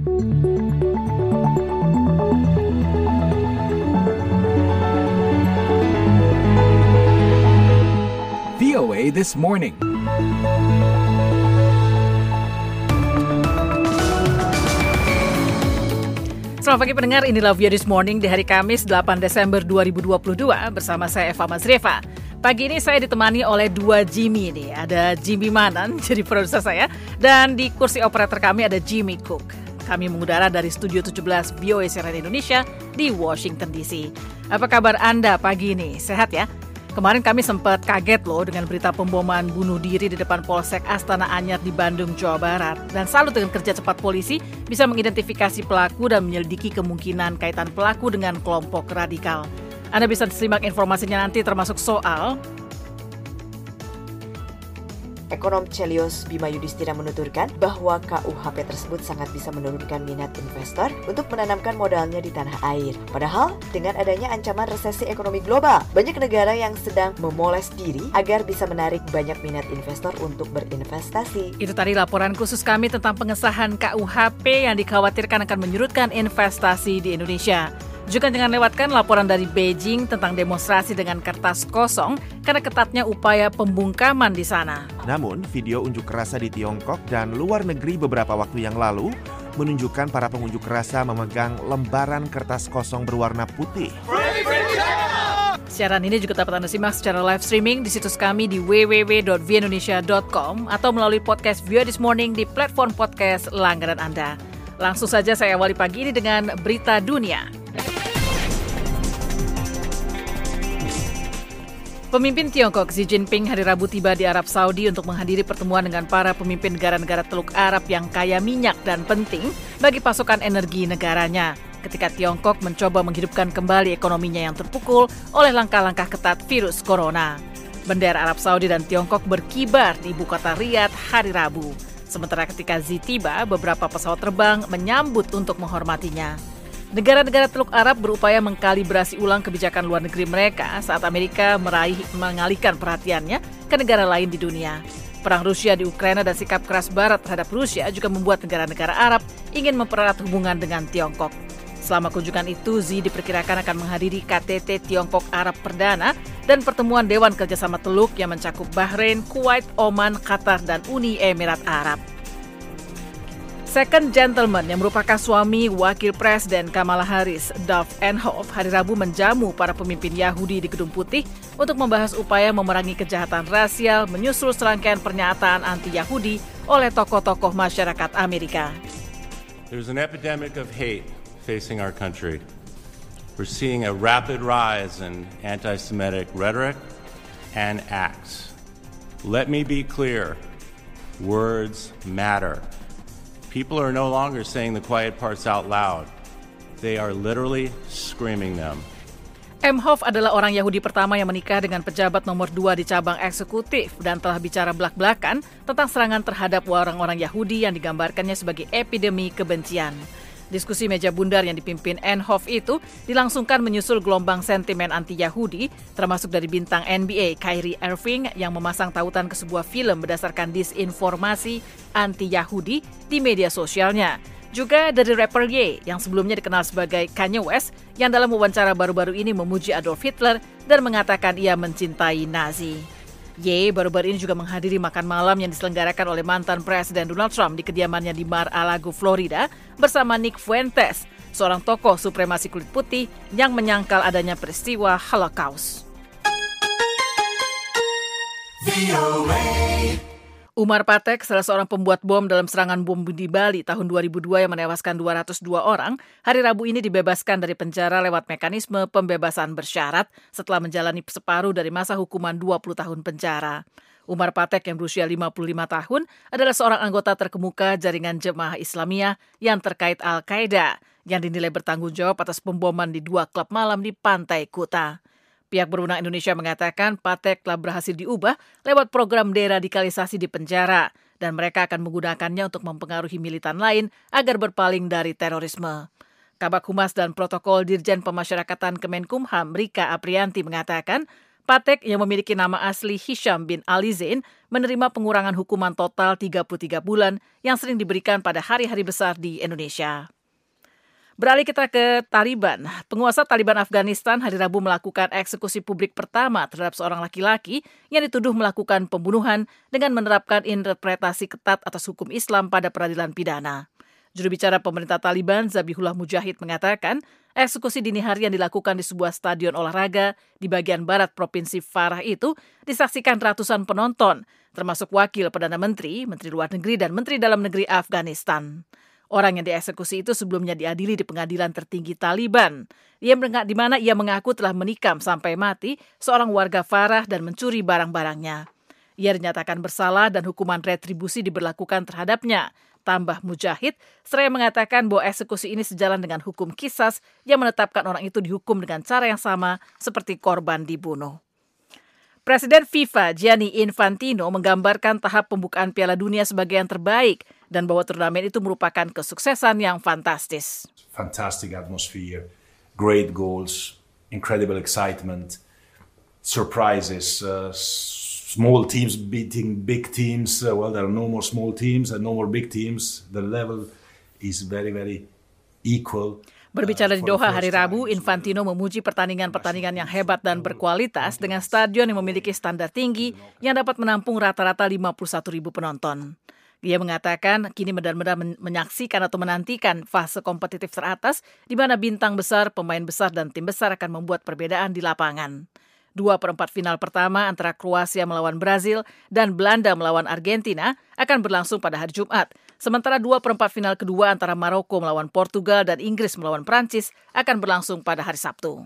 VOA This Morning. Selamat pagi pendengar, inilah VOA This Morning di hari Kamis 8 Desember 2022 bersama saya Eva Mazrieva. Pagi ini saya ditemani oleh dua Jimmy nih. Ada Jimmy Manan, jadi produser saya, dan di kursi operator kami ada Jimmy Cook. Kami mengudara dari Studio 17 VOA CNN Indonesia di Washington DC. Apa kabar Anda pagi ini? Sehat ya? Kemarin kami sempat kaget loh dengan berita pemboman bunuh diri di depan Polsek Astana Anyar di Bandung, Jawa Barat. Dan salut dengan kerja cepat polisi bisa mengidentifikasi pelaku dan menyelidiki kemungkinan kaitan pelaku dengan kelompok radikal. Anda bisa simak informasinya nanti termasuk soal Ekonom Chelios Bima Yudhistira menuturkan bahwa KUHP tersebut sangat bisa menurunkan minat investor untuk menanamkan modalnya di tanah air. Padahal, dengan adanya ancaman resesi ekonomi global, banyak negara yang sedang memoles diri agar bisa menarik banyak minat investor untuk berinvestasi. Itu tadi laporan khusus kami tentang pengesahan KUHP yang dikhawatirkan akan menyurutkan investasi di Indonesia. Juga jangan lewatkan laporan dari Beijing tentang demonstrasi dengan kertas kosong karena ketatnya upaya pembungkaman di sana. Namun, video unjuk rasa di Tiongkok dan luar negeri beberapa waktu yang lalu menunjukkan para pengunjuk rasa memegang lembaran kertas kosong berwarna putih. Siaran ini juga dapat Anda simak secara live streaming di situs kami di www.voaindonesia.com atau melalui podcast VOA This Morning di platform podcast langganan Anda. Langsung saja saya awali pagi ini dengan berita dunia. Pemimpin Tiongkok Xi Jinping hari Rabu tiba di Arab Saudi untuk menghadiri pertemuan dengan para pemimpin negara-negara Teluk Arab yang kaya minyak dan penting bagi pasokan energi negaranya. Ketika Tiongkok mencoba menghidupkan kembali ekonominya yang terpukul oleh langkah-langkah ketat virus corona. Bendera Arab Saudi dan Tiongkok berkibar di ibu kota Riyadh hari Rabu. Sementara ketika Xi tiba, beberapa pesawat terbang menyambut untuk menghormatinya. Negara-negara Teluk Arab berupaya mengkalibrasi ulang kebijakan luar negeri mereka saat Amerika mengalihkan perhatiannya ke negara lain di dunia. Perang Rusia di Ukraina dan sikap keras Barat terhadap Rusia juga membuat negara-negara Arab ingin mempererat hubungan dengan Tiongkok. Selama kunjungan itu, Xi diperkirakan akan menghadiri KTT Tiongkok Arab Perdana dan pertemuan Dewan Kerjasama Teluk yang mencakup Bahrain, Kuwait, Oman, Qatar, dan Uni Emirat Arab. Second Gentleman yang merupakan suami Wakil Presiden Kamala Harris, Dov Emhoff, hari Rabu menjamu para pemimpin Yahudi di Gedung Putih untuk membahas upaya memerangi kejahatan rasial menyusul serangkaian pernyataan anti-Yahudi oleh tokoh-tokoh masyarakat Amerika. There's an epidemic of hate facing our country. We're seeing a rapid rise in anti-Semitic rhetoric and acts. Let me be clear. Words matter. People are no longer saying the quiet parts out loud. They are literally screaming them. Emhoff adalah orang Yahudi pertama yang menikah dengan pejabat nomor 2 di cabang eksekutif dan telah bicara belak-belakan tentang serangan terhadap orang-orang Yahudi yang digambarkannya sebagai epidemi kebencian. Diskusi meja bundar yang dipimpin Emhoff itu dilangsungkan menyusul gelombang sentimen anti-Yahudi, termasuk dari bintang NBA Kyrie Irving yang memasang tautan ke sebuah film berdasarkan disinformasi anti-Yahudi di media sosialnya. Juga dari rapper Ye yang sebelumnya dikenal sebagai Kanye West yang dalam wawancara baru-baru ini memuji Adolf Hitler dan mengatakan ia mencintai Nazi. Ye baru-baru ini juga menghadiri makan malam yang diselenggarakan oleh mantan Presiden Donald Trump di kediamannya di Mar-a-Lago, Florida bersama Nick Fuentes, seorang tokoh supremasi kulit putih yang menyangkal adanya peristiwa Holocaust. Umar Patek, salah seorang pembuat bom dalam serangan bom di Bali tahun 2002 yang menewaskan 202 orang, hari Rabu ini dibebaskan dari penjara lewat mekanisme pembebasan bersyarat setelah menjalani separuh dari masa hukuman 20 tahun penjara. Umar Patek yang berusia 55 tahun adalah seorang anggota terkemuka jaringan Jemaah Islamiyah yang terkait Al-Qaeda yang dinilai bertanggung jawab atas pemboman di 2 klub malam di Pantai Kuta. Pihak berwenang Indonesia mengatakan Patek telah berhasil diubah lewat program deradikalisasi di penjara dan mereka akan menggunakannya untuk mempengaruhi militan lain agar berpaling dari terorisme. Kabak Humas dan Protokol Dirjen Pemasyarakatan Kemenkumham Rika Aprianti mengatakan Patek yang memiliki nama asli Hisham bin Ali Zain menerima pengurangan hukuman total 33 bulan yang sering diberikan pada hari-hari besar di Indonesia. Beralih kita ke Taliban. Penguasa Taliban Afghanistan hari Rabu melakukan eksekusi publik pertama terhadap seorang laki-laki yang dituduh melakukan pembunuhan dengan menerapkan interpretasi ketat atas hukum Islam pada peradilan pidana. Juru bicara pemerintah Taliban, Zabihullah Mujahid, mengatakan eksekusi dini hari yang dilakukan di sebuah stadion olahraga di bagian barat Provinsi Farah itu disaksikan ratusan penonton, termasuk wakil Perdana Menteri, Menteri Luar Negeri, dan Menteri Dalam Negeri Afghanistan. Orang yang dieksekusi itu sebelumnya diadili di pengadilan tertinggi Taliban, di mana ia mengaku telah menikam sampai mati seorang warga Farah dan mencuri barang-barangnya. Ia dinyatakan bersalah dan hukuman retribusi diberlakukan terhadapnya, tambah Mujahid, seraya mengatakan bahwa eksekusi ini sejalan dengan hukum qisas yang menetapkan orang itu dihukum dengan cara yang sama seperti korban dibunuh. Presiden FIFA Gianni Infantino menggambarkan tahap pembukaan Piala Dunia sebagai yang terbaik dan bahwa turnamen itu merupakan kesuksesan yang fantastis. Fantastic atmosphere, great goals, incredible excitement, surprises, small teams beating big teams. Well, there are no more small teams and no more big teams. The level is very, very equal. Berbicara di Doha hari Rabu, Infantino memuji pertandingan-pertandingan yang hebat dan berkualitas dengan stadion yang memiliki standar tinggi yang dapat menampung rata-rata 51.000 penonton. Dia mengatakan kini benar-benar menyaksikan atau menantikan fase kompetitif teratas di mana bintang besar, pemain besar, dan tim besar akan membuat perbedaan di lapangan. 2/4 final pertama antara Kroasia melawan Brazil dan Belanda melawan Argentina akan berlangsung pada hari Jumat. Sementara 2/4 final kedua antara Maroko melawan Portugal dan Inggris melawan Prancis akan berlangsung pada hari Sabtu.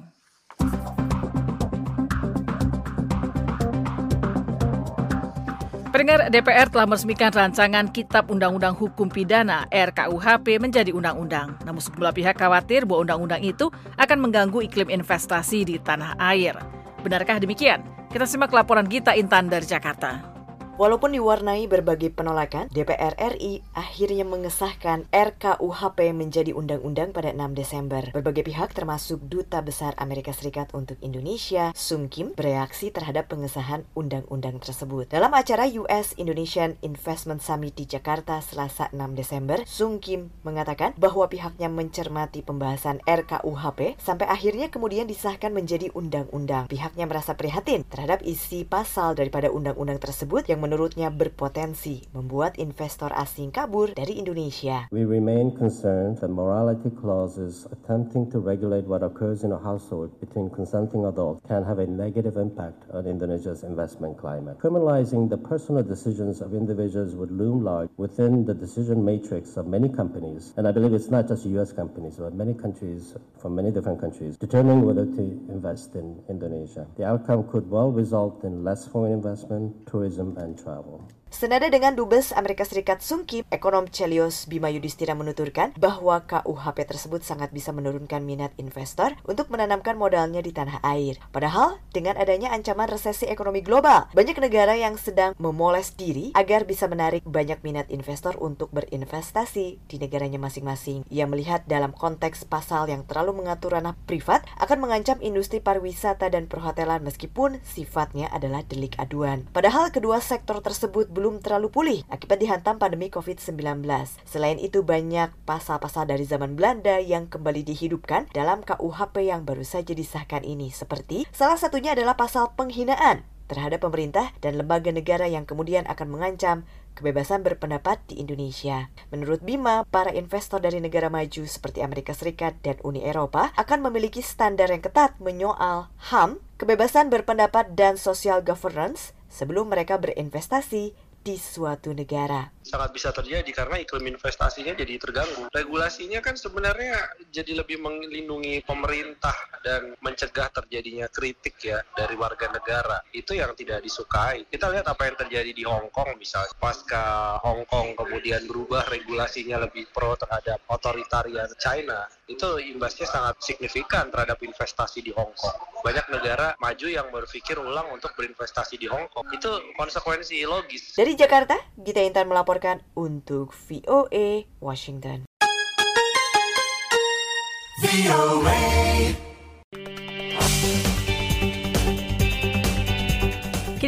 Pendengar, DPR telah meresmikan rancangan Kitab Undang-Undang Hukum Pidana RKUHP menjadi undang-undang. Namun sejumlah pihak khawatir bahwa undang-undang itu akan mengganggu iklim investasi di tanah air. Benarkah demikian? Kita simak laporan Gita Intan dari Jakarta. Walaupun diwarnai berbagai penolakan, DPR RI akhirnya mengesahkan RKUHP menjadi undang-undang pada 6 Desember. Berbagai pihak termasuk Duta Besar Amerika Serikat untuk Indonesia, Sung Kim, bereaksi terhadap pengesahan undang-undang tersebut. Dalam acara US Indonesian Investment Summit di Jakarta Selasa 6 Desember, Sung Kim mengatakan bahwa pihaknya mencermati pembahasan RKUHP sampai akhirnya kemudian disahkan menjadi undang-undang. Pihaknya merasa prihatin terhadap isi pasal daripada undang-undang tersebut yang menurutnya berpotensi membuat investor asing kabur dari Indonesia. We remain concerned that morality clauses attempting to regulate what occurs in a household between consenting adults can have a negative impact on Indonesia's investment climate. Criminalizing the personal decisions of individuals would loom large within the decision matrix of many companies, and I believe it's not just US companies, but many countries from many different countries determining whether to invest in Indonesia. The outcome could well result in less foreign investment, tourism, and travel. Senada dengan Dubes Amerika Serikat Sung Kim, ekonom Chelios Bima Yudhistira menuturkan bahwa KUHP tersebut sangat bisa menurunkan minat investor untuk menanamkan modalnya di tanah air. Padahal, dengan adanya ancaman resesi ekonomi global, banyak negara yang sedang memoles diri agar bisa menarik banyak minat investor untuk berinvestasi di negaranya masing-masing. Ia melihat dalam konteks pasal yang terlalu mengatur ranah privat akan mengancam industri pariwisata dan perhotelan meskipun sifatnya adalah delik aduan. Padahal kedua sektor tersebut belum terlalu pulih akibat dihantam pandemi COVID-19. Selain itu, banyak pasal-pasal dari zaman Belanda yang kembali dihidupkan dalam KUHP yang baru saja disahkan ini, seperti salah satunya adalah pasal penghinaan terhadap pemerintah dan lembaga negara yang kemudian akan mengancam kebebasan berpendapat di Indonesia. Menurut Bima, para investor dari negara maju seperti Amerika Serikat dan Uni Eropa akan memiliki standar yang ketat menyoal HAM, kebebasan berpendapat dan social governance sebelum mereka berinvestasi di suatu negara. Sangat bisa terjadi karena iklim investasinya jadi terganggu. Regulasinya kan sebenarnya jadi lebih melindungi pemerintah dan mencegah terjadinya kritik ya dari warga negara. Itu yang tidak disukai. Kita lihat apa yang terjadi di Hong Kong misalnya. Pasca Hong Kong kemudian berubah regulasinya lebih pro terhadap otoritarian China. Itu imbasnya sangat signifikan terhadap investasi di Hong Kong. Banyak negara maju yang berpikir ulang untuk berinvestasi di Hong Kong. Itu konsekuensi logis. Dari Jakarta, Gita Intan melaporkan untuk VOA Washington.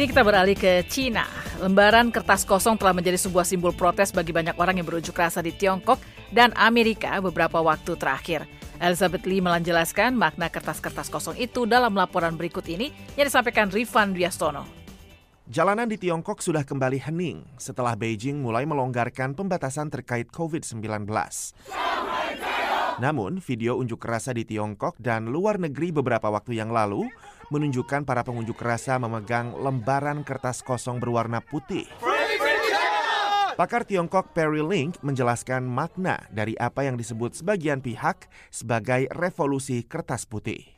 Kini kita beralih ke Cina. Lembaran kertas kosong telah menjadi sebuah simbol protes bagi banyak orang yang berunjuk rasa di Tiongkok dan Amerika beberapa waktu terakhir. Elizabeth Lee menjelaskan makna kertas-kertas kosong itu dalam laporan berikut ini yang disampaikan Rifan Dwiastono. Jalanan di Tiongkok sudah kembali hening setelah Beijing mulai melonggarkan pembatasan terkait COVID-19. Namun, video unjuk rasa di Tiongkok dan luar negeri beberapa waktu yang lalu menunjukkan para pengunjuk rasa memegang lembaran kertas kosong berwarna putih. Pakar Tiongkok Perry Link menjelaskan makna dari apa yang disebut sebagian pihak sebagai revolusi kertas putih.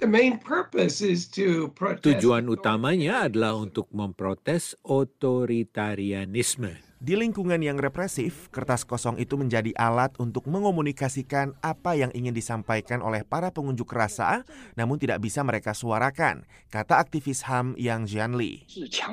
Tujuan utamanya adalah untuk memprotes otoritarianisme. Di lingkungan yang represif, kertas kosong itu menjadi alat untuk mengomunikasikan apa yang ingin disampaikan oleh para pengunjuk rasa, namun tidak bisa mereka suarakan, kata aktivis HAM Yang Jianli.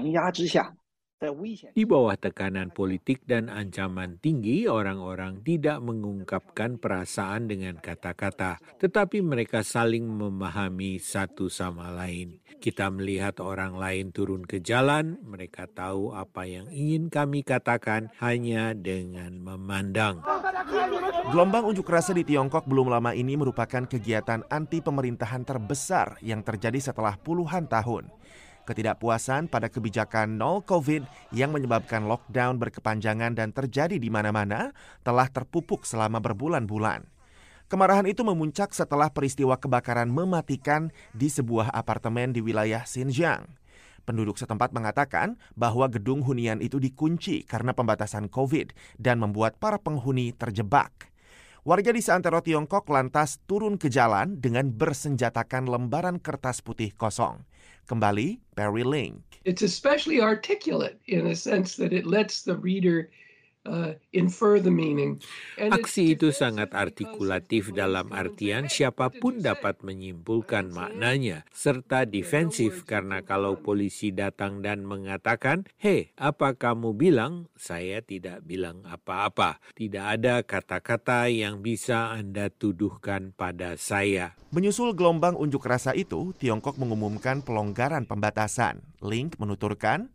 Di bawah tekanan politik dan ancaman tinggi, orang-orang tidak mengungkapkan perasaan dengan kata-kata, tetapi mereka saling memahami satu sama lain. Kita melihat orang lain turun ke jalan, mereka tahu apa yang ingin kami katakan hanya dengan memandang. Gelombang unjuk rasa di Tiongkok belum lama ini merupakan kegiatan anti pemerintahan terbesar yang terjadi setelah puluhan tahun. Ketidakpuasan pada kebijakan nol COVID yang menyebabkan lockdown berkepanjangan dan terjadi di mana-mana telah terpupuk selama berbulan-bulan. Kemarahan itu memuncak setelah peristiwa kebakaran mematikan di sebuah apartemen di wilayah Xinjiang. Penduduk setempat mengatakan bahwa gedung hunian itu dikunci karena pembatasan COVID dan membuat para penghuni terjebak. Warga di seantero Tiongkok lantas turun ke jalan dengan bersenjatakan lembaran kertas putih kosong. Kembali, Perry Link. It's especially articulate in a sense that it lets the reader infer the meaning. Aksi itu sangat artikulatif dalam artian siapapun dapat menyimpulkan maknanya, serta defensif karena kalau polisi datang dan mengatakan, "Hei, apa kamu bilang?" Saya tidak bilang apa-apa. Tidak ada kata-kata yang bisa Anda tuduhkan pada saya. Menyusul gelombang unjuk rasa itu, Tiongkok mengumumkan pelonggaran pembatasan. Link menuturkan,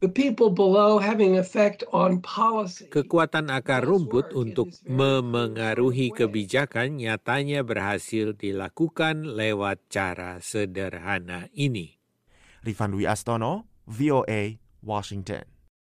kekuatan akar rumput untuk memengaruhi kebijakan nyatanya berhasil dilakukan lewat cara sederhana ini. Rifan Dwiastono, VOA, Washington.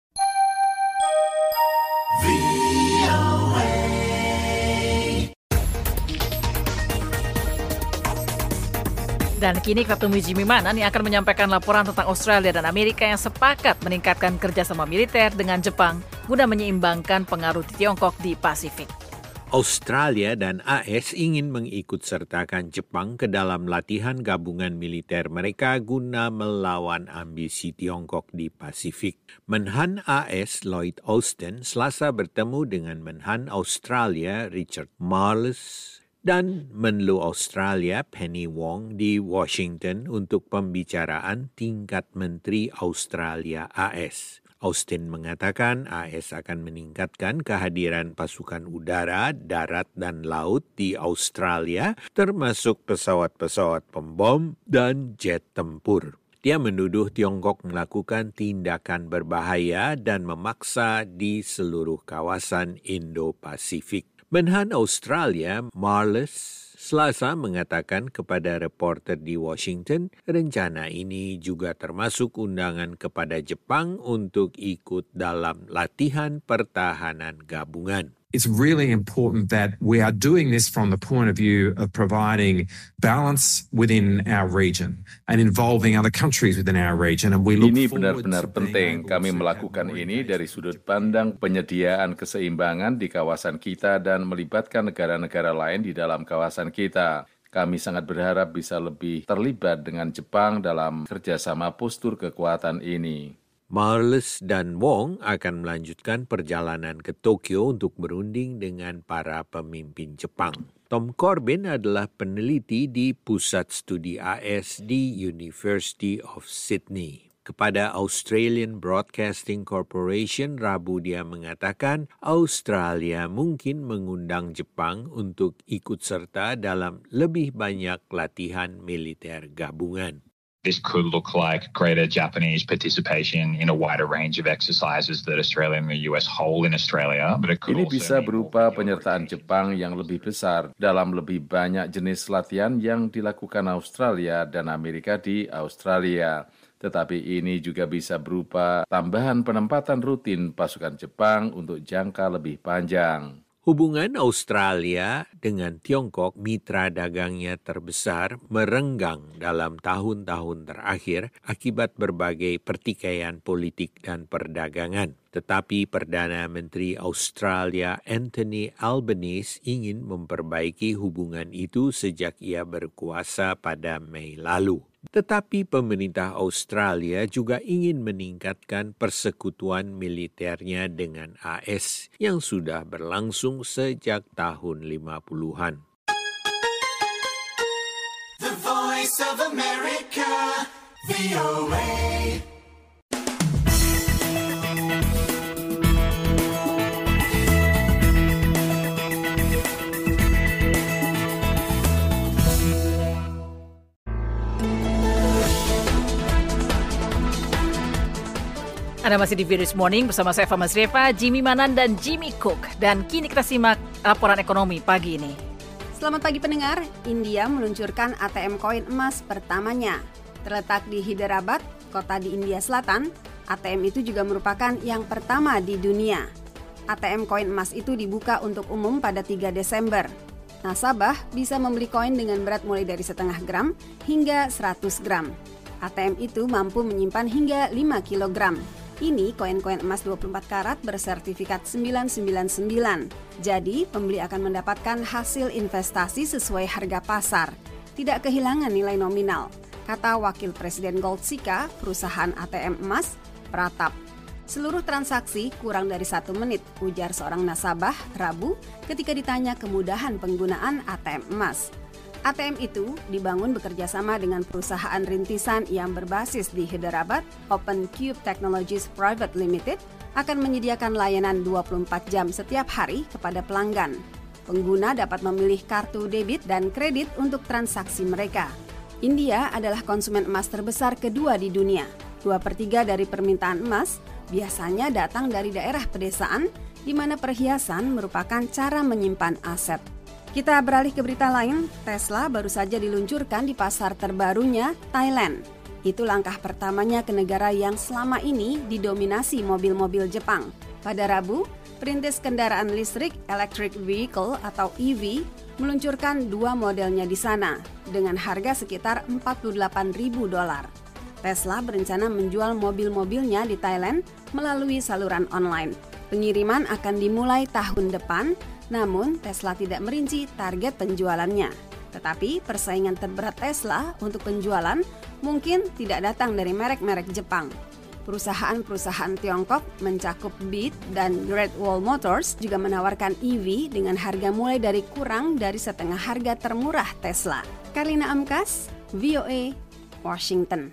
Dan kini kita temui Jimmy Manan yang akan menyampaikan laporan tentang Australia dan Amerika yang sepakat meningkatkan kerjasama militer dengan Jepang guna menyeimbangkan pengaruh di Tiongkok di Pasifik. Australia dan AS ingin mengikutsertakan Jepang ke dalam latihan gabungan militer mereka guna melawan ambisi Tiongkok di Pasifik. Menhan AS Lloyd Austin Selasa bertemu dengan Menhan Australia Richard Marles dan Menlu Australia Penny Wong di Washington untuk pembicaraan tingkat Menteri Australia AS. Austin mengatakan AS akan meningkatkan kehadiran pasukan udara, darat, dan laut di Australia, termasuk pesawat-pesawat pembom dan jet tempur. Dia menuduh Tiongkok melakukan tindakan berbahaya dan memaksa di seluruh kawasan Indo-Pasifik. Menhan Australia, Marles, Selasa mengatakan kepada reporter di Washington, rencana ini juga termasuk undangan kepada Jepang untuk ikut dalam latihan pertahanan gabungan. It's really important that we are doing this from the point of view of providing balance within our region and involving other countries within our region. And we look ini benar-benar penting. Kami melakukan ini dari sudut pandang penyediaan keseimbangan di kawasan kita dan melibatkan negara-negara lain di dalam kawasan kita. Kami sangat berharap bisa lebih terlibat dengan Jepang dalam kerjasama postur kekuatan ini. Marles dan Wong akan melanjutkan perjalanan ke Tokyo untuk berunding dengan para pemimpin Jepang. Tom Corbin adalah peneliti di Pusat Studi AS di University of Sydney. Kepada Australian Broadcasting Corporation, Rabu dia mengatakan Australia mungkin mengundang Jepang untuk ikut serta dalam lebih banyak latihan militer gabungan. This could look like greater Japanese participation in a wider range of exercises that Australia and the US hold in Australia. But it could Ini bisa berupa penyertaan Jepang yang lebih besar dalam lebih banyak jenis latihan yang dilakukan Australia dan Amerika di Australia. Tetapi ini juga bisa berupa tambahan penempatan rutin pasukan Jepang untuk jangka lebih panjang. Hubungan Australia dengan Tiongkok, mitra dagangnya terbesar, merenggang dalam tahun-tahun terakhir akibat berbagai pertikaian politik dan perdagangan. Tetapi Perdana Menteri Australia Anthony Albanese ingin memperbaiki hubungan itu sejak ia berkuasa pada Mei lalu. Tetapi pemerintah Australia juga ingin meningkatkan persekutuan militernya dengan AS yang sudah berlangsung sejak tahun 50-an. The Voice of America, VOA. Anda masih di Virus Morning bersama saya Fama Zrefa, Jimmy Manan, dan Jimmy Cook. Dan kini kita simak laporan ekonomi pagi ini. Selamat pagi pendengar, India meluncurkan ATM koin emas pertamanya. Terletak di Hyderabad, kota di India Selatan, ATM itu juga merupakan yang pertama di dunia. ATM koin emas itu dibuka untuk umum pada 3 Desember. Nasabah bisa membeli koin dengan berat mulai dari 0,5 gram hingga 100 gram. ATM itu mampu menyimpan hingga 5 kilogram. Ini koin-koin emas 24 karat bersertifikat 999. Jadi, pembeli akan mendapatkan hasil investasi sesuai harga pasar. Tidak kehilangan nilai nominal, kata Wakil Presiden Goldsika, perusahaan ATM emas, Pratap. Seluruh transaksi kurang dari 1 menit, ujar seorang nasabah Rabu ketika ditanya kemudahan penggunaan ATM emas. ATM itu dibangun bekerjasama dengan perusahaan rintisan yang berbasis di Hyderabad, OpenCube Technologies Private Limited, akan menyediakan layanan 24 jam setiap hari kepada pelanggan. Pengguna dapat memilih kartu debit dan kredit untuk transaksi mereka. India adalah konsumen emas terbesar kedua di dunia. 2/3 dari permintaan emas biasanya datang dari daerah pedesaan, di mana perhiasan merupakan cara menyimpan aset. Kita beralih ke berita lain, Tesla baru saja diluncurkan di pasar terbarunya, Thailand. Itu langkah pertamanya ke negara yang selama ini didominasi mobil-mobil Jepang. Pada Rabu, perintis kendaraan listrik Electric Vehicle atau EV meluncurkan 2 modelnya di sana dengan harga sekitar $48.000. Tesla berencana menjual mobil-mobilnya di Thailand melalui saluran online. Pengiriman akan dimulai tahun depan. Namun, Tesla tidak merinci target penjualannya. Tetapi, persaingan terberat Tesla untuk penjualan mungkin tidak datang dari merek-merek Jepang. Perusahaan-perusahaan Tiongkok mencakup Beat dan Great Wall Motors juga menawarkan EV dengan harga mulai dari kurang dari setengah harga termurah Tesla. Karlina Amkas, VOA, Washington.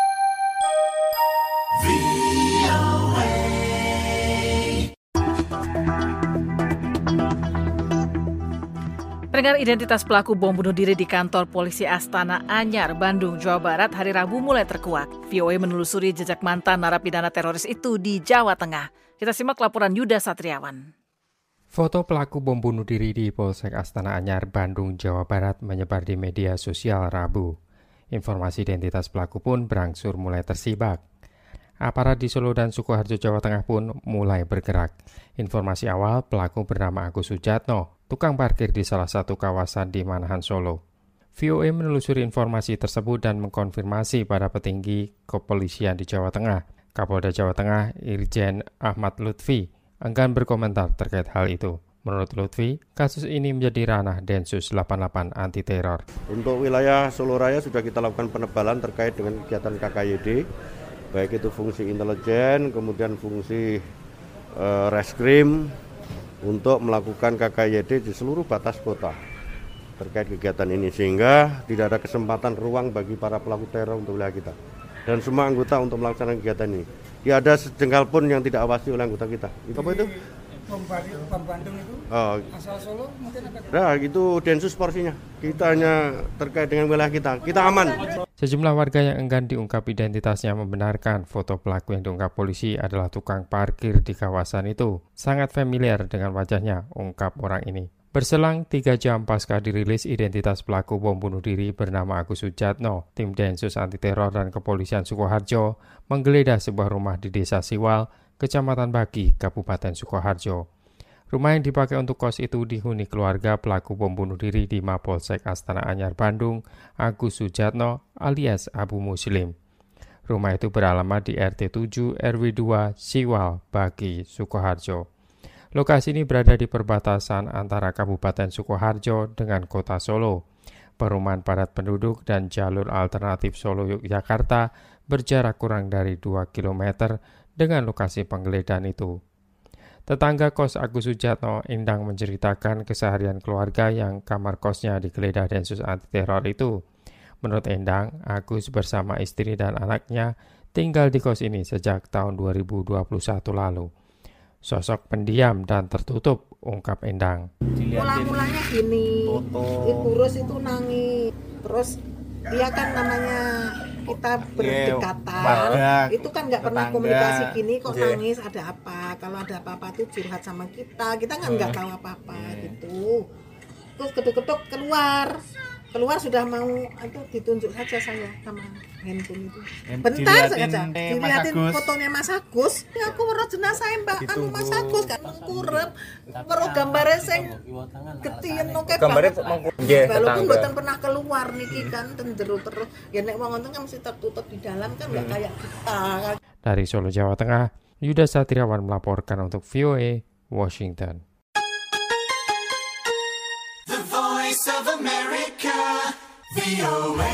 Pendengar, identitas pelaku bom bunuh diri di kantor polisi Astana Anyar, Bandung, Jawa Barat hari Rabu mulai terkuak. VOA menelusuri jejak mantan narapidana teroris itu di Jawa Tengah. Kita simak laporan Yuda Satriawan. Foto pelaku bom bunuh diri di Polsek Astana Anyar, Bandung, Jawa Barat menyebar di media sosial Rabu. Informasi identitas pelaku pun berangsur mulai tersibak. Aparat di Solo dan Sukoharjo, Jawa Tengah pun mulai bergerak. Informasi awal, pelaku bernama Agus Sujatno, tukang parkir di salah satu kawasan di Manahan, Solo. VOA menelusuri informasi tersebut dan mengkonfirmasi pada petinggi kepolisian di Jawa Tengah. Kapolda Jawa Tengah, Irjen Ahmad Lutfi, enggan berkomentar terkait hal itu. Menurut Lutfi, kasus ini menjadi ranah Densus 88 anti teror. Untuk wilayah Solo Raya sudah kita lakukan penebalan terkait dengan kegiatan KKYD, baik itu fungsi intelijen, kemudian fungsi reskrim untuk melakukan KKYD di seluruh batas kota terkait kegiatan ini, sehingga tidak ada kesempatan ruang bagi para pelaku teror untuk wilayah kita dan semua anggota untuk melaksanakan kegiatan ini. Tidak ada sejengkal pun yang tidak awasi oleh anggota kita. Apa itu? Bom Bandung itu asal Solo mungkin apa? Nah, itu Densus porsinya. Kita hanya terkait dengan wilayah kita. Kita aman. Sejumlah warga yang enggan diungkap identitasnya membenarkan foto pelaku yang diungkap polisi adalah tukang parkir di kawasan itu. Sangat familiar dengan wajahnya, ungkap orang ini. Berselang 3 jam pasca dirilis identitas pelaku bom bunuh diri bernama Agus Sujatno, tim Densus Anti Teror dan Kepolisian Sukoharjo menggeledah sebuah rumah di Desa Siwal, Kecamatan Baki, Kabupaten Sukoharjo. Rumah yang dipakai untuk kos itu dihuni keluarga pelaku bom bunuh diri di Mapolsek Astana Anyar, Bandung, Agus Sujatno alias Abu Muslim. Rumah itu beralamat di RT 7 RW 2 Siwal, Baki, Sukoharjo. Lokasi ini berada di perbatasan antara Kabupaten Sukoharjo dengan Kota Solo. Perumahan padat penduduk dan jalur alternatif Solo-Yogyakarta berjarak kurang dari 2 km dengan lokasi penggeledahan itu. Tetangga kos Agus Sujatno, Endang, menceritakan keseharian keluarga yang kamar kosnya digeledah Densus Anti Teror itu. Menurut Endang, Agus bersama istri dan anaknya tinggal di kos ini sejak tahun 2021 lalu. Sosok pendiam dan tertutup, ungkap Endang. Mula-mulanya gini, kurus itu nangis, terus dia kan namanya kita berdekatan, itu kan nggak pernah komunikasi gini, kok nangis ada apa? Kalau ada apa-apa tuh curhat sama kita kan nggak tahu apa-apa gitu. Terus ketuk-ketuk keluar sudah mau itu ditunjuk saja saya sama handphone itu. Bentar saja dilihatin fotonya Mas Agus. Ya aku weruh jenazah Mbak anu Mas Agus kan kurep. Weruh gambare sing getien oke banget. Walaupun mboten pernah keluar niki kan tenderu terus. Ya nek wong ngoten kan mesti tertutup di dalam kan enggak kayak kita. Dari Solo, Jawa Tengah, Yuda Satriawan melaporkan untuk VOA Washington. Voice of America, VOA.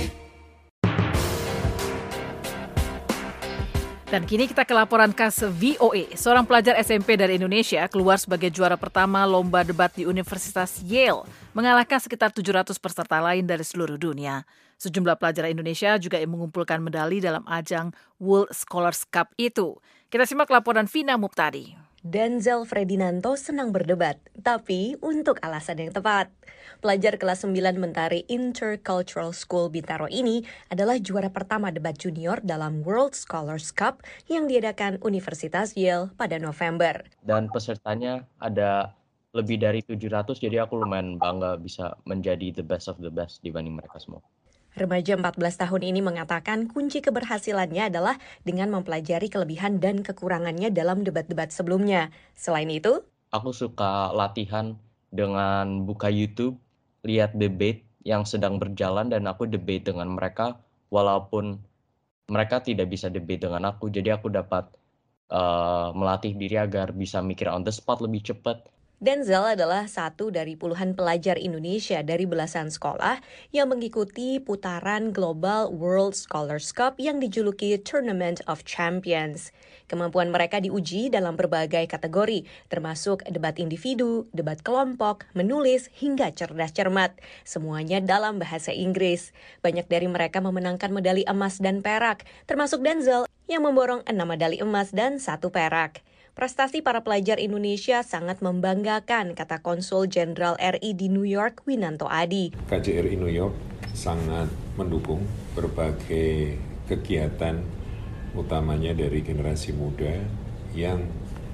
Dan kini kita ke laporan khas VOA. Seorang pelajar SMP dari Indonesia keluar sebagai juara pertama lomba debat di Universitas Yale, mengalahkan sekitar 700 peserta lain dari seluruh dunia. Sejumlah pelajar Indonesia juga mengumpulkan medali dalam ajang World Scholars Cup itu. Kita simak laporan Vina Muptadi. Denzel Ferdinando senang berdebat, tapi untuk alasan yang tepat. Pelajar kelas 9 Mentari Intercultural School Bintaro ini adalah juara pertama debat junior dalam World Scholars Cup yang diadakan Universitas Yale pada November. Dan pesertanya ada lebih dari 700, jadi aku lumayan bangga bisa menjadi the best of the best dibanding mereka semua. Remaja 14 tahun ini mengatakan kunci keberhasilannya adalah dengan mempelajari kelebihan dan kekurangannya dalam debat-debat sebelumnya. Selain itu, aku suka latihan dengan buka YouTube, lihat debate yang sedang berjalan dan aku debate dengan mereka walaupun mereka tidak bisa debate dengan aku. Jadi aku dapat melatih diri agar bisa mikir on the spot lebih cepat. Denzel adalah satu dari puluhan pelajar Indonesia dari belasan sekolah yang mengikuti putaran Global World Scholars Cup yang dijuluki Tournament of Champions. Kemampuan mereka diuji dalam berbagai kategori, termasuk debat individu, debat kelompok, menulis, hingga cerdas cermat. Semuanya dalam bahasa Inggris. Banyak dari mereka memenangkan medali emas dan perak, termasuk Denzel yang memborong 6 medali emas dan 1 perak. Prestasi para pelajar Indonesia sangat membanggakan, kata Konsul Jenderal RI di New York, Winanto Adi. KJRI New York sangat mendukung berbagai kegiatan, utamanya dari generasi muda yang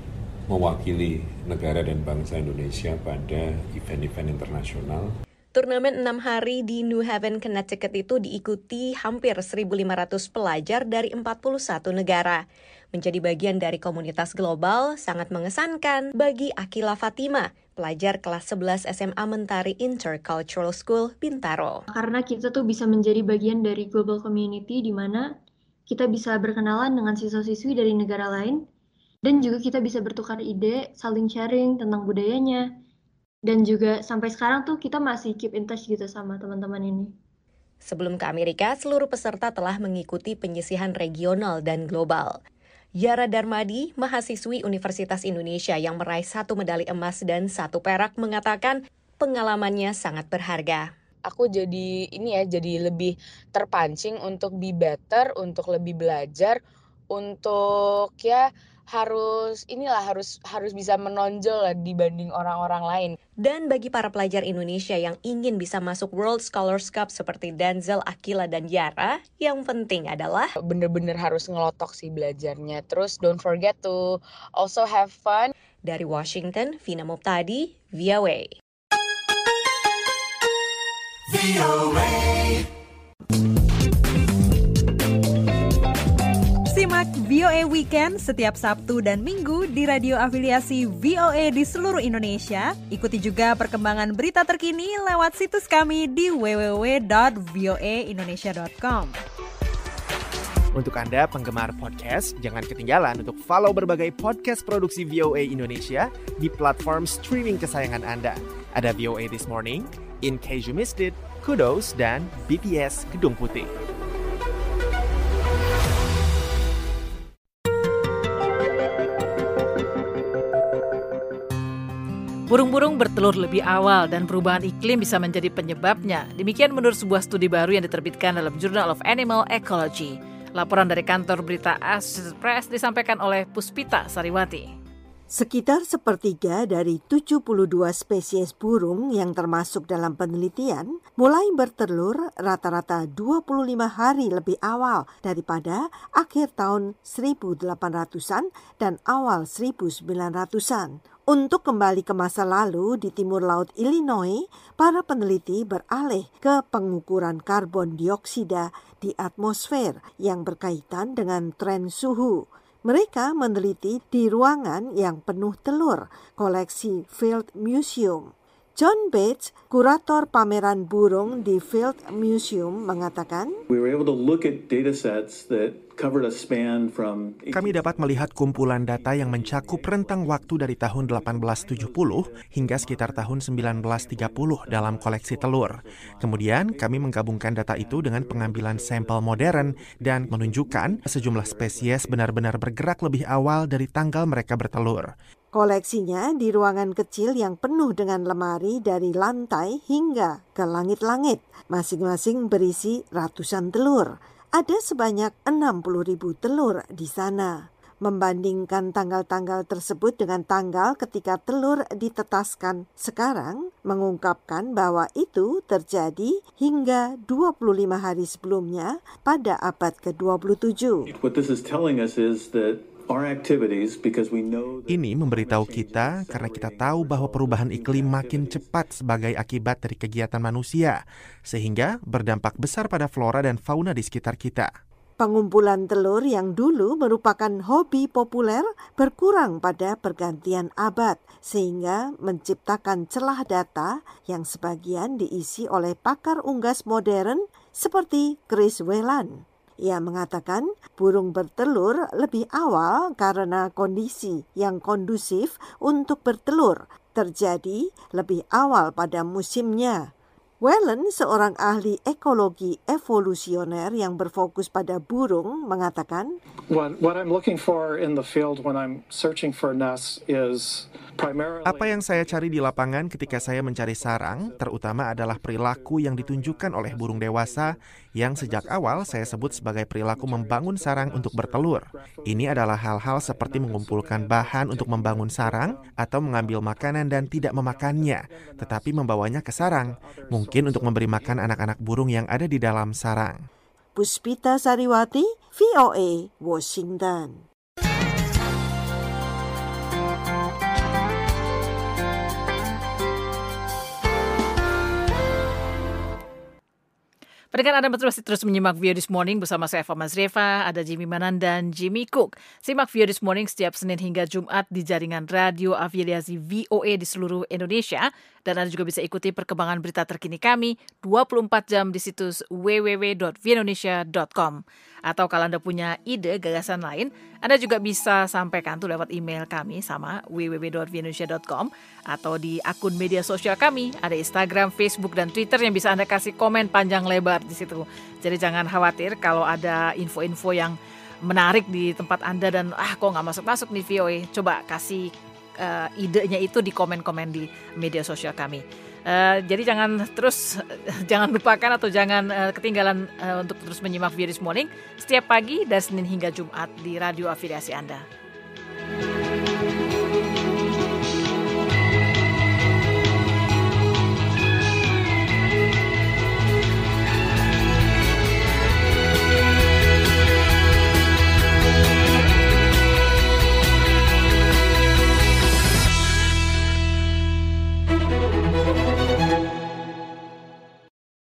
mewakili negara dan bangsa Indonesia pada event-event internasional. Turnamen 6 hari di New Haven, Connecticut itu diikuti hampir 1.500 pelajar dari 41 negara. Menjadi bagian dari komunitas global sangat mengesankan bagi Akila Fatima, pelajar kelas 11 SMA Mentari Intercultural School Bintaro. Karena kita tuh bisa menjadi bagian dari global community di mana kita bisa berkenalan dengan siswa-siswi dari negara lain dan juga kita bisa bertukar ide, saling sharing tentang budayanya. Dan juga sampai sekarang tuh kita masih keep in touch gitu sama teman-teman ini. Sebelum ke Amerika, seluruh peserta telah mengikuti penyisihan regional dan global. Yara Darmadi, mahasiswi Universitas Indonesia yang meraih 1 medali emas dan 1 perak, mengatakan pengalamannya sangat berharga. Aku jadi lebih terpancing untuk be better, untuk lebih belajar, untuk harus bisa menonjol lah dibanding orang-orang lain. Dan bagi para pelajar Indonesia yang ingin bisa masuk World Scholars Cup seperti Denzel, Akila, dan Yara, yang penting adalah bener-bener harus ngelotok sih belajarnya. Terus don't forget to also have fun. Dari Washington, Vina Muptadi, VOA. Simak VOA Weekend setiap Sabtu dan Minggu di radio afiliasi VOA di seluruh Indonesia. Ikuti juga perkembangan berita terkini lewat situs kami di www.voaindonesia.com. Untuk Anda penggemar podcast, jangan ketinggalan untuk follow berbagai podcast produksi VOA Indonesia di platform streaming kesayangan Anda. Ada VOA This Morning, In Case You Missed It, Kudos, dan BTS Gedung Putih. Burung-burung bertelur lebih awal dan perubahan iklim bisa menjadi penyebabnya. Demikian menurut sebuah studi baru yang diterbitkan dalam Journal of Animal Ecology. Laporan dari kantor berita Associated Press disampaikan oleh Puspita Sariwati. Sekitar sepertiga dari 72 spesies burung yang termasuk dalam penelitian mulai bertelur rata-rata 25 hari lebih awal daripada akhir tahun 1800-an dan awal 1900-an. Untuk kembali ke masa lalu di timur laut Illinois, para peneliti beralih ke pengukuran karbon dioksida di atmosfer yang berkaitan dengan tren suhu. Mereka meneliti di ruangan yang penuh telur, koleksi Field Museum. John Bates, kurator pameran burung di Field Museum, mengatakan, kami dapat melihat kumpulan data yang mencakup rentang waktu dari tahun 1870 hingga sekitar tahun 1930 dalam koleksi telur. Kemudian kami menggabungkan data itu dengan pengambilan sampel modern dan menunjukkan sejumlah spesies benar-benar bergerak lebih awal dari tanggal mereka bertelur. Koleksinya di ruangan kecil yang penuh dengan lemari dari lantai hingga ke langit-langit. Masing-masing berisi ratusan telur. Ada sebanyak 60.000 telur di sana. Membandingkan tanggal-tanggal tersebut dengan tanggal ketika telur ditetaskan sekarang, mengungkapkan bahwa itu terjadi hingga 25 hari sebelumnya pada abad ke-27. What this is telling us is that ini memberitahu kita karena kita tahu bahwa perubahan iklim makin cepat sebagai akibat dari kegiatan manusia, sehingga berdampak besar pada flora dan fauna di sekitar kita. Pengumpulan telur yang dulu merupakan hobi populer berkurang pada pergantian abad, sehingga menciptakan celah data yang sebagian diisi oleh pakar unggas modern seperti Chris Whelan. Ia mengatakan burung bertelur lebih awal karena kondisi yang kondusif untuk bertelur terjadi lebih awal pada musimnya. Whelan, seorang ahli ekologi evolusioner yang berfokus pada burung, mengatakan, What I'm looking for in the field when I'm searching for nests is primarily... Apa yang saya cari di lapangan ketika saya mencari sarang, terutama adalah perilaku yang ditunjukkan oleh burung dewasa yang sejak awal saya sebut sebagai perilaku membangun sarang untuk bertelur. Ini adalah hal-hal seperti mengumpulkan bahan untuk membangun sarang atau mengambil makanan dan tidak memakannya, tetapi membawanya ke sarang. Mungkin untuk memberi makan anak-anak burung yang ada di dalam sarang. Puspita Sariwati, VOA, Washington. Pendengar Anda terus menyimak VOA This Morning bersama saya Eva Mazreva, ada Jimmy Manan dan Jimmy Cook. Simak VOA This Morning setiap Senin hingga Jumat di jaringan radio afiliasi VOA di seluruh Indonesia. Dan Anda juga bisa ikuti perkembangan berita terkini kami 24 jam di situs www.voaindonesia.com. Atau kalau Anda punya ide, gagasan lain, Anda juga bisa sampaikan tuh lewat email kami sama www.voaindonesia.com atau di akun media sosial kami, ada Instagram, Facebook, dan Twitter yang bisa Anda kasih komen panjang lebar di situ. Jadi jangan khawatir kalau ada info-info yang menarik di tempat Anda dan kok nggak masuk-masuk nih VOA. Coba kasih idenya itu di komen-komen di media sosial kami. Jadi jangan lupakan atau jangan ketinggalan untuk terus menyimak VOA This Morning setiap pagi dari Senin hingga Jumat di radio afiliasi Anda.